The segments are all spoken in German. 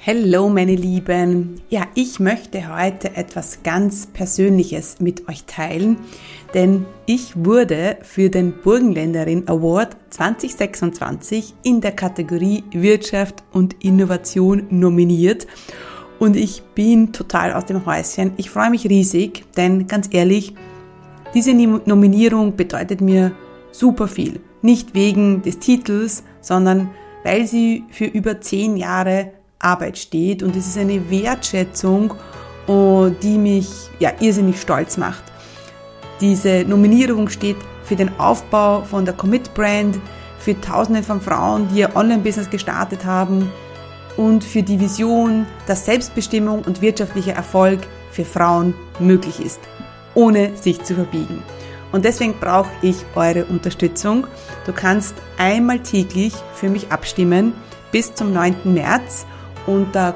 Hallo meine Lieben, ja, ich möchte heute etwas ganz Persönliches mit euch teilen, denn ich wurde für den Burgenländerin Award 2026 in der Kategorie Wirtschaft und Innovation nominiert und ich bin total aus dem Häuschen. Ich freue mich riesig, denn ganz ehrlich, diese Nominierung bedeutet mir super viel. Nicht wegen des Titels, sondern weil sie für über 10 Jahre Arbeit steht und es ist eine Wertschätzung, die mich irrsinnig stolz macht. Diese Nominierung steht für den Aufbau von der Commit-Brand, für Tausende von Frauen, die ihr Online-Business gestartet haben und für die Vision, dass Selbstbestimmung und wirtschaftlicher Erfolg für Frauen möglich ist, ohne sich zu verbiegen. Und deswegen brauche ich eure Unterstützung. Du kannst einmal täglich für mich abstimmen bis zum 9. März. Unter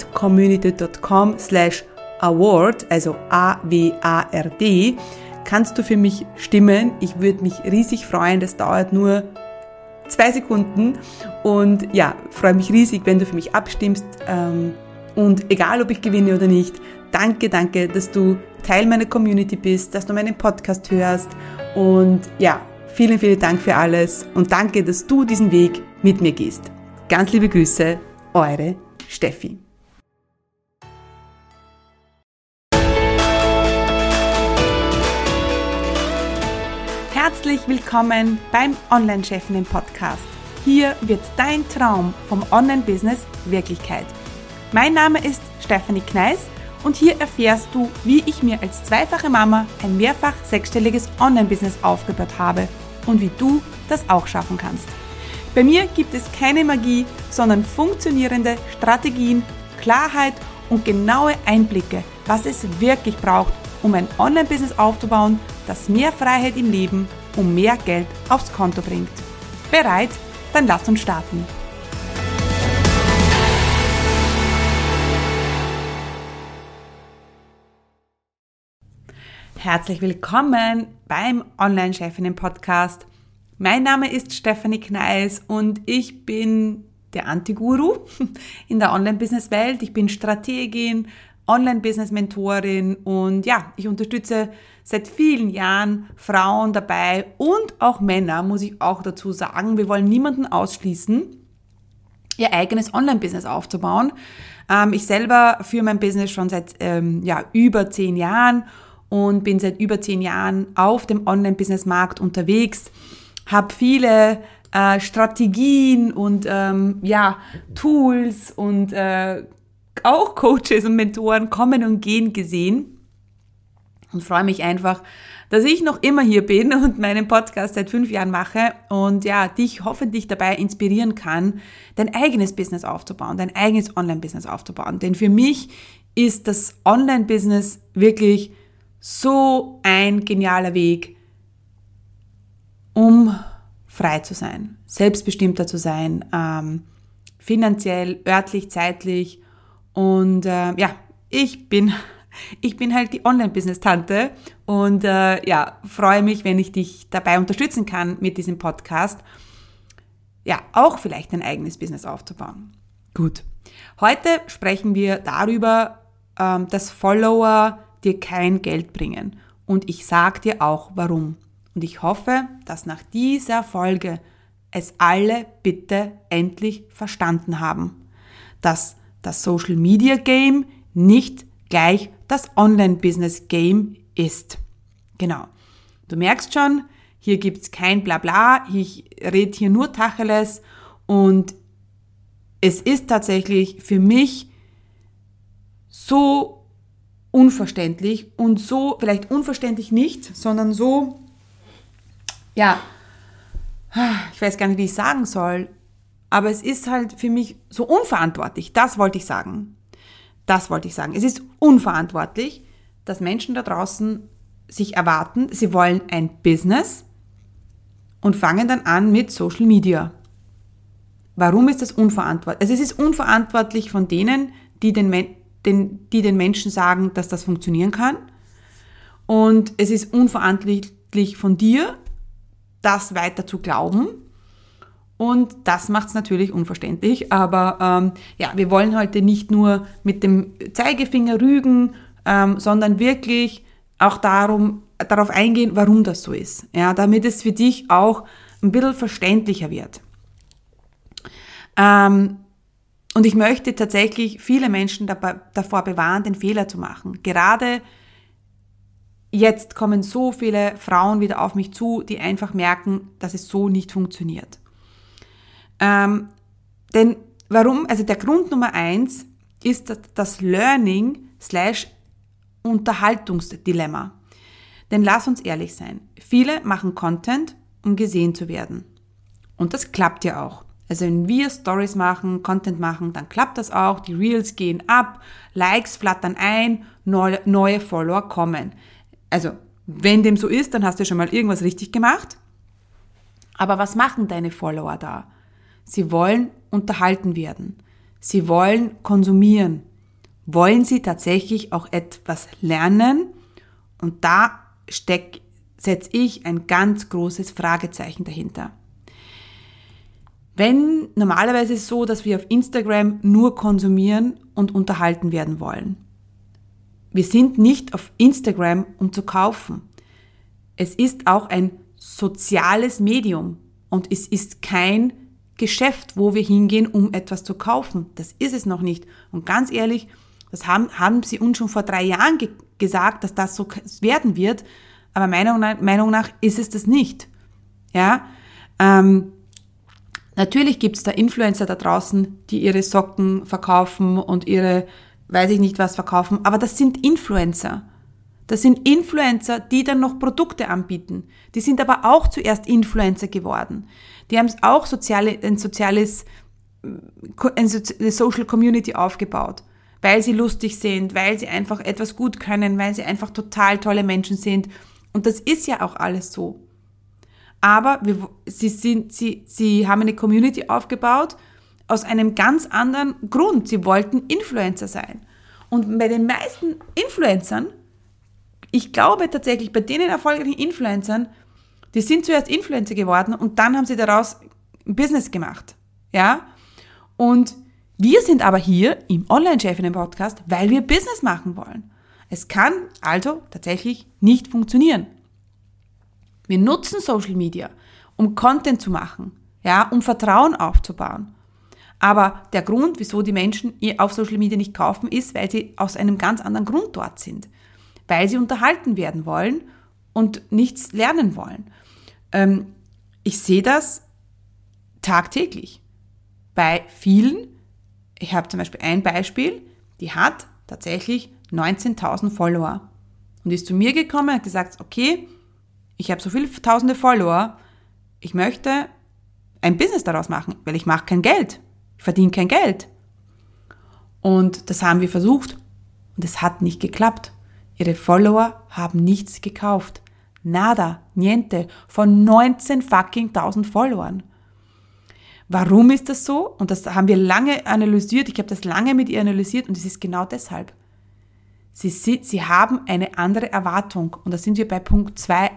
commitcommunity.com/award, also AWARD, kannst du für mich stimmen. Ich würde mich riesig freuen. Das dauert nur 2 Sekunden und ja, freue mich riesig, wenn du für mich abstimmst. Und egal, ob ich gewinne oder nicht, danke, dass du Teil meiner Community bist, dass du meinen Podcast hörst und ja, vielen, vielen Dank für alles und danke, dass du diesen Weg mit mir gehst. Ganz liebe Grüße, eure Steffi. Herzlich willkommen beim Online-Chefinnen-Podcast. Hier wird dein Traum vom Online-Business Wirklichkeit. Mein Name ist Stefanie Kneis und hier erfährst du, wie ich mir als zweifache Mama ein mehrfach sechsstelliges Online-Business aufgebaut habe und wie du das auch schaffen kannst. Bei mir gibt es keine Magie, sondern funktionierende Strategien, Klarheit und genaue Einblicke, was es wirklich braucht, um ein Online-Business aufzubauen, das mehr Freiheit im Leben und mehr Geld aufs Konto bringt. Bereit? Dann lass uns starten. Herzlich willkommen beim Online-Chefinnen-Podcast. Mein Name ist Stefanie Kneis und ich bin der Anti-Guru in der Online-Business-Welt. Ich bin Strategin, Online-Business-Mentorin und ja, ich unterstütze seit vielen Jahren Frauen dabei und auch Männer, muss ich auch dazu sagen. Wir wollen niemanden ausschließen, ihr eigenes Online-Business aufzubauen. Ich selber führe mein Business schon seit über 10 Jahren und bin seit über 10 Jahren auf dem Online-Business-Markt unterwegs. Habe viele Strategien und Tools und auch Coaches und Mentoren kommen und gehen gesehen und freue mich einfach, dass ich noch immer hier bin und meinen Podcast seit 5 Jahren mache und ja, dich hoffentlich dabei inspirieren kann, dein eigenes Business aufzubauen, dein eigenes Online-Business aufzubauen. Denn für mich ist das Online-Business wirklich so ein genialer Weg, um frei zu sein, selbstbestimmter zu sein, finanziell, örtlich, zeitlich und ich bin halt die Online-Business-Tante und freue mich, wenn ich dich dabei unterstützen kann mit diesem Podcast, ja, auch vielleicht ein eigenes Business aufzubauen. Gut, heute sprechen wir darüber, dass Follower dir kein Geld bringen und ich sage dir auch, warum. Und ich hoffe, dass nach dieser Folge es alle bitte endlich verstanden haben, dass das Social Media Game nicht gleich das Online-Business Game ist. Genau. Du merkst schon, hier gibt's kein Blabla, ich rede hier nur Tacheles und es ist tatsächlich für mich so unverständlich und so, vielleicht unverständlich nicht, sondern so, ja, ich weiß gar nicht, wie ich sagen soll, aber es ist halt für mich so unverantwortlich. Das wollte ich sagen. Es ist unverantwortlich, dass Menschen da draußen sich erwarten, sie wollen ein Business und fangen dann an mit Social Media. Warum ist das unverantwortlich? Also es ist unverantwortlich von denen, die den Menschen sagen, dass das funktionieren kann. Und es ist unverantwortlich von dir, das weiter zu glauben Und das macht es natürlich unverständlich, aber wir wollen heute nicht nur mit dem Zeigefinger rügen, sondern wirklich auch darauf eingehen, warum das so ist, ja, damit es für dich auch ein bisschen verständlicher wird. Und ich möchte tatsächlich viele Menschen davor bewahren, den Fehler zu machen. Gerade jetzt kommen so viele Frauen wieder auf mich zu, die einfach merken, dass es so nicht funktioniert. Denn warum? Also der Grund Nummer 1 ist das Learning/Unterhaltungsdilemma. Denn lass uns ehrlich sein, viele machen Content, um gesehen zu werden. Und das klappt ja auch. Also wenn wir Stories machen, Content machen, dann klappt das auch, die Reels gehen ab, Likes flattern ein, neue Follower kommen. Also wenn dem so ist, dann hast du schon mal irgendwas richtig gemacht. Aber was machen deine Follower da? Sie wollen unterhalten werden. Sie wollen konsumieren. Wollen sie tatsächlich auch etwas lernen? Und da setze ich ein ganz großes Fragezeichen dahinter. Wenn normalerweise ist es so, dass wir auf Instagram nur konsumieren und unterhalten werden wollen. Wir sind nicht auf Instagram, um zu kaufen. Es ist auch ein soziales Medium und es ist kein Geschäft, wo wir hingehen, um etwas zu kaufen. Das ist es noch nicht. Und ganz ehrlich, das haben sie uns schon vor 3 Jahren gesagt, dass das so werden wird, aber meiner Meinung nach ist es das nicht. Ja, natürlich gibt es da Influencer da draußen, die ihre Socken verkaufen und ihre, weiß ich nicht was verkaufen, aber das sind Influencer. Das sind Influencer, die dann noch Produkte anbieten. Die sind aber auch zuerst Influencer geworden. Die haben auch eine Social Community aufgebaut, weil sie lustig sind, weil sie einfach etwas gut können, weil sie einfach total tolle Menschen sind. Und das ist ja auch alles so. Aber sie haben eine Community aufgebaut aus einem ganz anderen Grund. Sie wollten Influencer sein. Und bei den meisten Influencern, ich glaube tatsächlich, bei den erfolgreichen Influencern, die sind zuerst Influencer geworden und dann haben sie daraus ein Business gemacht. Ja? Und wir sind aber hier im Online-Chefinnen-Podcast, weil wir Business machen wollen. Es kann also tatsächlich nicht funktionieren. Wir nutzen Social Media, um Content zu machen, ja, um Vertrauen aufzubauen. Aber der Grund, wieso die Menschen auf Social Media nicht kaufen, ist, weil sie aus einem ganz anderen Grund dort sind. Weil sie unterhalten werden wollen und nichts lernen wollen. Ich sehe das tagtäglich bei vielen. Ich habe zum Beispiel ein Beispiel, die hat tatsächlich 19.000 Follower und ist zu mir gekommen und hat gesagt, okay, ich habe so viele tausende Follower, ich möchte ein Business daraus machen, weil ich mache kein Geld, ich verdiene kein Geld. Und das haben wir versucht und es hat nicht geklappt. Ihre Follower haben nichts gekauft. Nada, niente, von 19.000 Followern. Warum ist das so? Und das haben wir lange analysiert, ich habe das lange mit ihr analysiert und es ist genau deshalb. Sie haben eine andere Erwartung und da sind wir bei Punkt 2,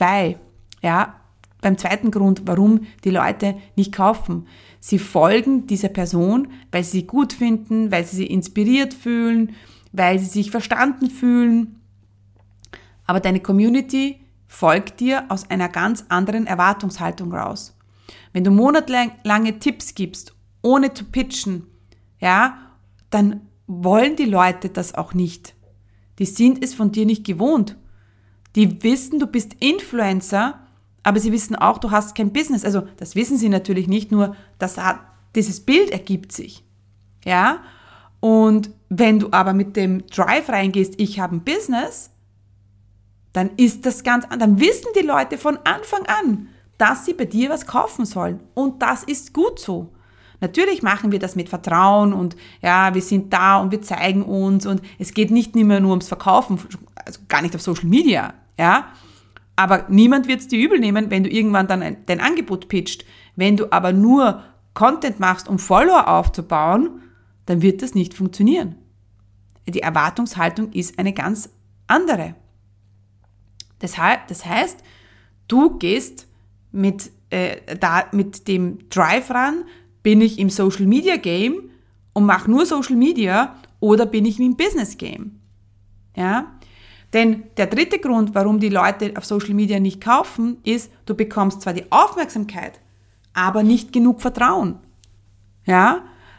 ja, beim zweiten Grund, warum die Leute nicht kaufen. Sie folgen dieser Person, weil sie sie gut finden, weil sie sich inspiriert fühlen, weil sie sich verstanden fühlen. Aber deine Community folgt dir aus einer ganz anderen Erwartungshaltung raus. Wenn du monatelange Tipps gibst, ohne zu pitchen, ja, dann wollen die Leute das auch nicht. Die sind es von dir nicht gewohnt. Die wissen, du bist Influencer, aber sie wissen auch, du hast kein Business. Also das wissen sie natürlich nicht, nur dieses Bild ergibt sich. Ja? Und wenn du aber mit dem Drive reingehst, ich habe ein Business, dann ist das ganz anders. Dann wissen die Leute von Anfang an, dass sie bei dir was kaufen sollen. Und das ist gut so. Natürlich machen wir das mit Vertrauen und ja, wir sind da und wir zeigen uns und es geht nicht mehr nur ums Verkaufen, also gar nicht auf Social Media, ja. Aber niemand wird es dir übel nehmen, wenn du irgendwann dann dein Angebot pitcht. Wenn du aber nur Content machst, um Follower aufzubauen, dann wird das nicht funktionieren. Die Erwartungshaltung ist eine ganz andere. Das heißt, du gehst mit da mit dem Drive ran? Bin ich im Social Media Game und mache nur Social Media oder bin ich im Business Game? Ja? Denn der dritte Grund, warum die Leute auf Social Media nicht kaufen, ist, du bekommst zwar die Aufmerksamkeit, aber nicht genug Vertrauen. Ja?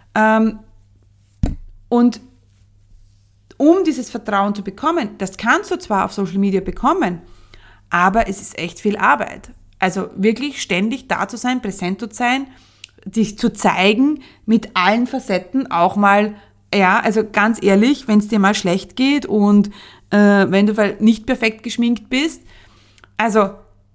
Und um dieses Vertrauen zu bekommen, das kannst du zwar auf Social Media bekommen, aber es ist echt viel Arbeit. Also wirklich ständig da zu sein, präsent zu sein, dich zu zeigen mit allen Facetten, auch mal, ja, also ganz ehrlich, wenn es dir mal schlecht geht und wenn du nicht perfekt geschminkt bist, also,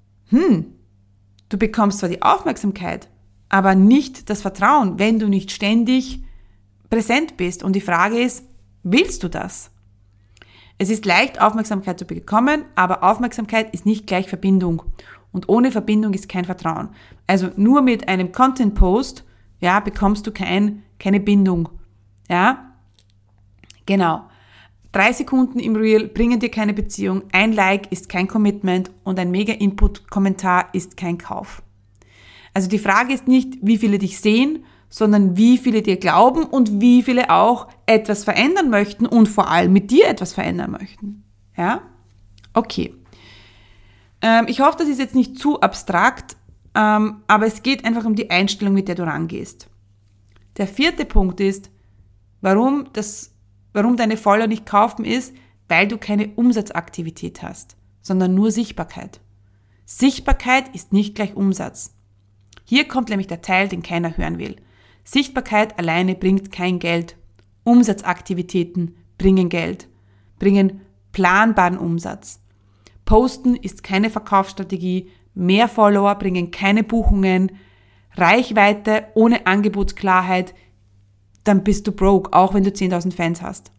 du bekommst zwar die Aufmerksamkeit, aber nicht das Vertrauen, wenn du nicht ständig präsent bist. Und die Frage ist, willst du das? Es ist leicht, Aufmerksamkeit zu bekommen, aber Aufmerksamkeit ist nicht gleich Verbindung. Und ohne Verbindung ist kein Vertrauen. Also nur mit einem Content-Post, ja, bekommst du keine Bindung. Ja, genau. 3 Sekunden im Reel bringen dir keine Beziehung, ein Like ist kein Commitment und ein Mega-Input-Kommentar ist kein Kauf. Also die Frage ist nicht, wie viele dich sehen, sondern wie viele dir glauben und wie viele auch etwas verändern möchten und vor allem mit dir etwas verändern möchten. Ja? Okay. Ich hoffe, das ist jetzt nicht zu abstrakt, aber es geht einfach um die Einstellung, mit der du rangehst. Der 4. Punkt ist, warum deine Follower nicht kaufen, ist, weil du keine Umsatzaktivität hast, sondern nur Sichtbarkeit. Sichtbarkeit ist nicht gleich Umsatz. Hier kommt nämlich der Teil, den keiner hören will. Sichtbarkeit alleine bringt kein Geld. Umsatzaktivitäten bringen Geld, bringen planbaren Umsatz. Posten ist keine Verkaufsstrategie, mehr Follower bringen keine Buchungen, Reichweite ohne Angebotsklarheit, dann bist du broke, auch wenn du 10.000 Fans hast.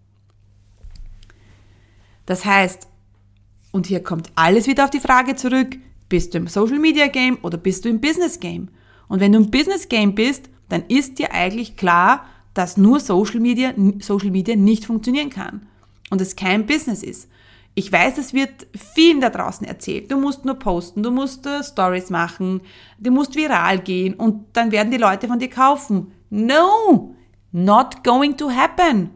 Das heißt, und hier kommt alles wieder auf die Frage zurück, bist du im Social Media Game oder bist du im Business Game? Und wenn du im Business Game bist, dann ist dir eigentlich klar, dass nur Social Media nicht funktionieren kann und es kein Business ist. Ich weiß, es wird vielen da draußen erzählt. Du musst nur posten, du musst Stories machen, du musst viral gehen und dann werden die Leute von dir kaufen. No, not going to happen.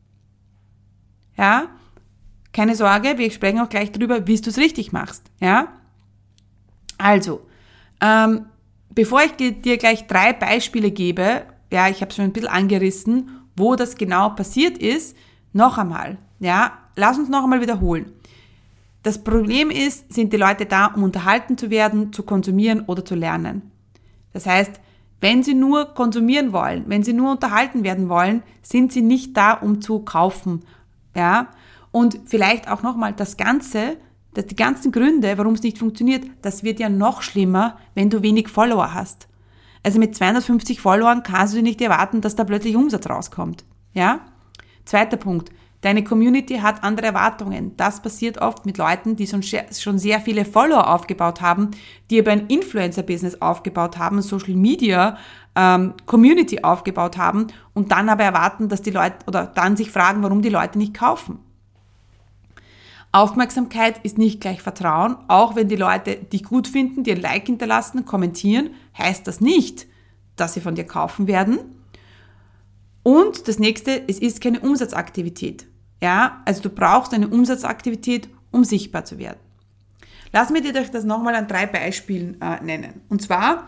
Ja, keine Sorge, wir sprechen auch gleich drüber, wie du es richtig machst. Ja, also, bevor ich dir gleich 3 Beispiele gebe, ja, ich habe es schon ein bisschen angerissen, wo das genau passiert ist, noch einmal, ja, lass uns noch einmal wiederholen. Das Problem ist, sind die Leute da, um unterhalten zu werden, zu konsumieren oder zu lernen. Das heißt, wenn sie nur konsumieren wollen, wenn sie nur unterhalten werden wollen, sind sie nicht da, um zu kaufen, ja. Und vielleicht auch nochmal die ganzen Gründe, warum es nicht funktioniert, das wird ja noch schlimmer, wenn du wenig Follower hast. Also mit 250 Followern kannst du nicht erwarten, dass da plötzlich Umsatz rauskommt. Ja? 2. Punkt. Deine Community hat andere Erwartungen. Das passiert oft mit Leuten, die schon sehr viele Follower aufgebaut haben, die aber ein Influencer-Business aufgebaut haben, Social Media Community aufgebaut haben und dann aber erwarten, dass die Leute oder dann sich fragen, warum die Leute nicht kaufen. Aufmerksamkeit ist nicht gleich Vertrauen. Auch wenn die Leute dich gut finden, dir ein Like hinterlassen, kommentieren, heißt das nicht, dass sie von dir kaufen werden. Und das nächste, es ist keine Umsatzaktivität. Ja, also du brauchst eine Umsatzaktivität, um sichtbar zu werden. Lass mir dir das nochmal an 3 Beispielen nennen. Und zwar,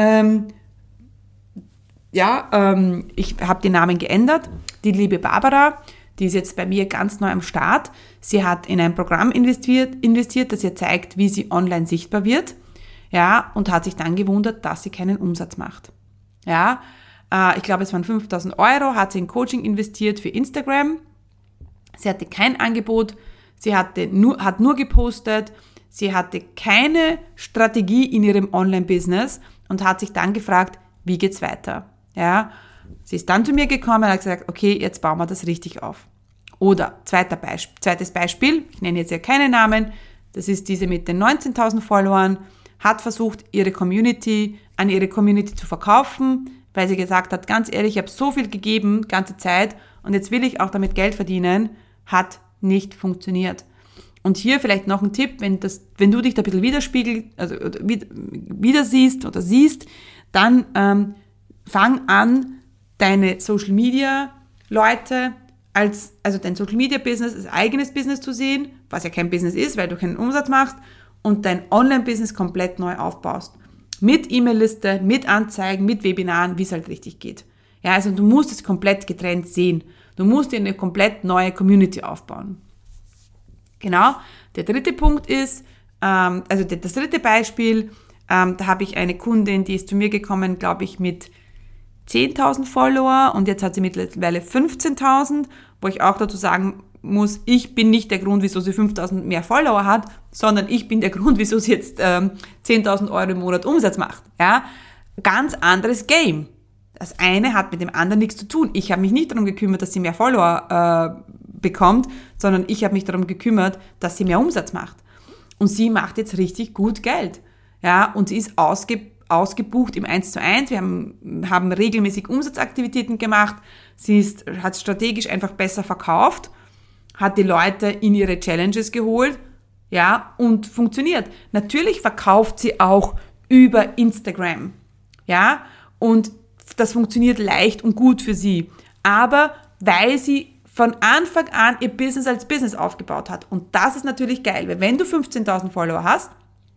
ich habe den Namen geändert. Die liebe Barbara, die ist jetzt bei mir ganz neu am Start. Sie hat in ein Programm investiert, das ihr zeigt, wie sie online sichtbar wird. Ja, und hat sich dann gewundert, dass sie keinen Umsatz macht. Ja, ich glaube, es waren 5.000 €, hat sie in Coaching investiert für Instagram. Sie hatte kein Angebot, sie hat nur gepostet, sie hatte keine Strategie in ihrem Online-Business und hat sich dann gefragt, wie geht's weiter? Ja, sie ist dann zu mir gekommen und hat gesagt, okay, jetzt bauen wir das richtig auf. Oder zweites Beispiel, ich nenne jetzt ja keine Namen, das ist diese mit den 19.000 Followern, hat versucht, an ihre Community zu verkaufen, weil sie gesagt hat, ganz ehrlich, ich habe so viel gegeben, ganze Zeit, und jetzt will ich auch damit Geld verdienen, hat nicht funktioniert. Und hier vielleicht noch ein Tipp, wenn du dich da ein bisschen wieder siehst, dann fang an, deine Social Media Leute also dein Social Media Business als eigenes Business zu sehen, was ja kein Business ist, weil du keinen Umsatz machst, und dein Online-Business komplett neu aufbaust. Mit E-Mail-Liste, mit Anzeigen, mit Webinaren, wie es halt richtig geht. Ja, also du musst es komplett getrennt sehen. Du musst dir eine komplett neue Community aufbauen. Genau. Der dritte Punkt ist, das dritte Beispiel, da habe ich eine Kundin, die ist zu mir gekommen, glaube ich, mit 10.000 Follower, und jetzt hat sie mittlerweile 15.000, wo ich auch dazu sagen muss, ich bin nicht der Grund, wieso sie 5.000 mehr Follower hat, sondern ich bin der Grund, wieso sie jetzt 10.000 Euro im Monat Umsatz macht. Ja? Ganz anderes Game. Das eine hat mit dem anderen nichts zu tun. Ich habe mich nicht darum gekümmert, dass sie mehr Follower bekommt, sondern ich habe mich darum gekümmert, dass sie mehr Umsatz macht. Und sie macht jetzt richtig gut Geld. Ja? Und sie ist ausgebucht im 1:1. Wir haben regelmäßig Umsatzaktivitäten gemacht. Sie hat strategisch einfach besser verkauft, hat die Leute in ihre Challenges geholt, ja, und funktioniert. Natürlich verkauft sie auch über Instagram, ja, und das funktioniert leicht und gut für sie. Aber weil sie von Anfang an ihr Business als Business aufgebaut hat. Und das ist natürlich geil, weil wenn du 15.000 Follower hast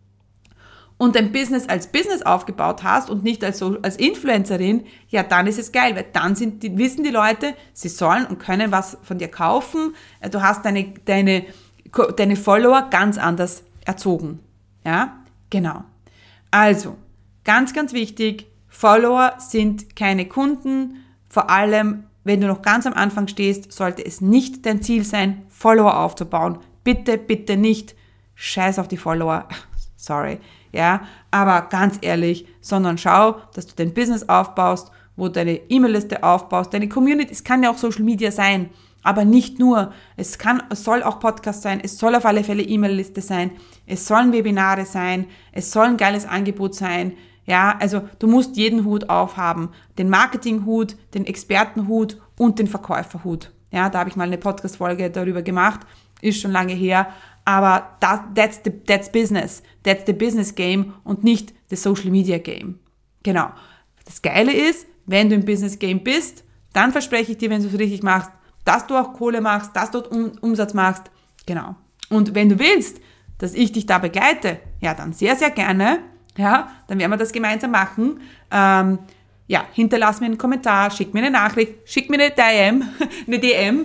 und dein Business als Business aufgebaut hast und nicht als Influencerin, ja, dann ist es geil, weil dann wissen die Leute, sie sollen und können was von dir kaufen. Du hast deine Follower ganz anders erzogen. Ja, genau. Also, ganz, ganz wichtig, Follower sind keine Kunden. Vor allem, wenn du noch ganz am Anfang stehst, sollte es nicht dein Ziel sein, Follower aufzubauen. Bitte, bitte nicht. Scheiß auf die Follower. Sorry. Ja, aber ganz ehrlich, sondern schau, dass du dein Business aufbaust, wo du deine E-Mail-Liste aufbaust, deine Community, es kann ja auch Social Media sein, aber nicht nur. Es soll auch Podcast sein, es soll auf alle Fälle E-Mail-Liste sein, es sollen Webinare sein, es soll ein geiles Angebot sein. Ja, also du musst jeden Hut aufhaben, den Marketinghut, den Expertenhut und den Verkäuferhut. Ja, da habe ich mal eine Podcast-Folge darüber gemacht, ist schon lange her. Aber that's business. That's the business game und nicht the social media game. Genau. Das Geile ist, wenn du im Business Game bist, dann verspreche ich dir, wenn du es richtig machst, dass du auch Kohle machst, dass du Umsatz machst. Genau. Und wenn du willst, dass ich dich da begleite, ja, dann sehr, sehr gerne. Ja, dann werden wir das gemeinsam machen. Hinterlass mir einen Kommentar, schick mir eine Nachricht, schick mir eine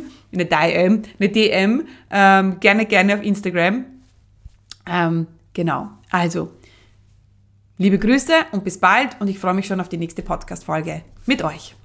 DM, gerne auf Instagram. Genau. Also, liebe Grüße und bis bald, und ich freue mich schon auf die nächste Podcast-Folge mit euch.